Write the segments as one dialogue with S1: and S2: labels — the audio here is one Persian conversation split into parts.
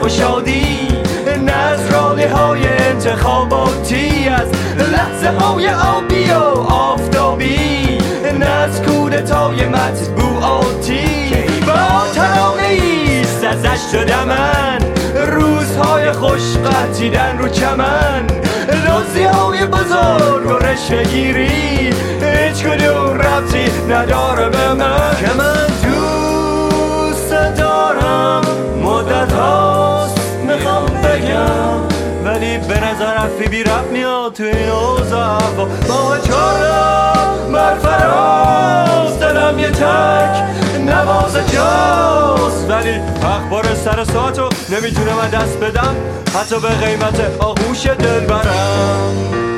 S1: و شادی، نه از راه های انتخاباتی، از لحظه های آبی و آفتابی، نه از کودتای مطبوعاتی. با ترانه ایست ازش شدم من، روزهای خوش قطیدن رو چمن، رازی های بزرگ و رشوه‌گیری هیچ کدوم ربطی نداره به من. که من دوست دارم مدت هاست میخوام بگم، ولی به نظر حرفی بی ربط میاد تو این اوضاع. با چارم برفراز دلم یه تک نواز جاست، ولی اخبار سر ساعتو نمیتونم از دست بدم، حتی به قیمت آغوش دل برم.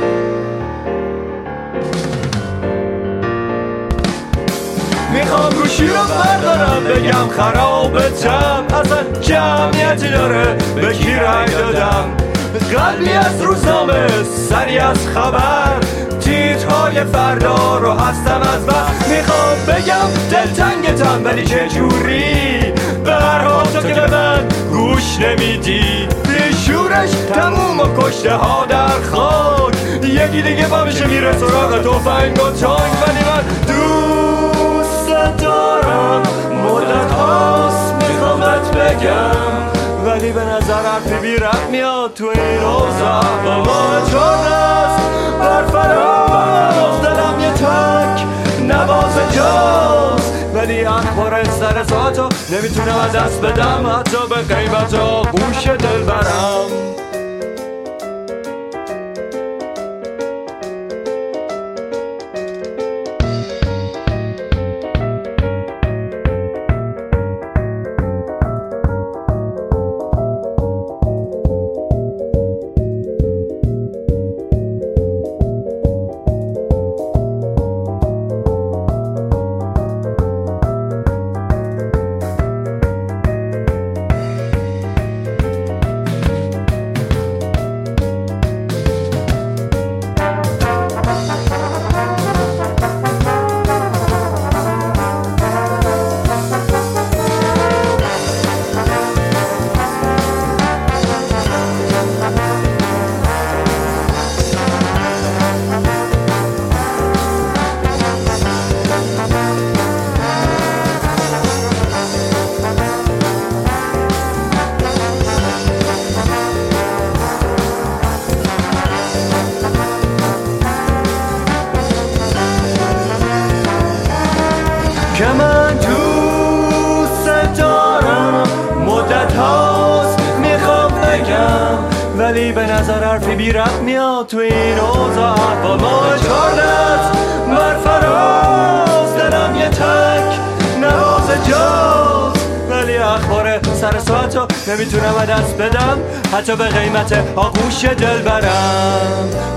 S1: میخوام روشی رو بردارم بگم خرابتم، اصلا جمعیتی داره به کی رای دادم. قلبی از روزنامه، سری از خبر، تیترهای فردا رو هستم از بر. میخوام بگم دلتنگتم ولی چجوری، به هر حال تو که به من گوش نمیدی. شورش تموم و کشته ها در خاک، یکی دیگه با میشه میره سراغ توفنگ و تانک. ولی من دوست دارم مدت هاست میخوامت بگم، ولی به نظر حرفی بی ربط میاد تو این اوضاع. با ما چون است برفراز دلم یه تک نواز جاست، ولی اخبار سر ساعتو نمیتونم از دست بدم، حتی به قیمت آغوش دل برم. که من دوست دارم مدت هاست میخوام بگم، ولی به نظر حرفی بی ربط میاد تو این اوضاع. با ما چارت برفراز دلم یه تک نواز جاست، ولی اخبار سر ساعتو نمیتونم از دست بدم، حتی به قیمت آغوش دل برم.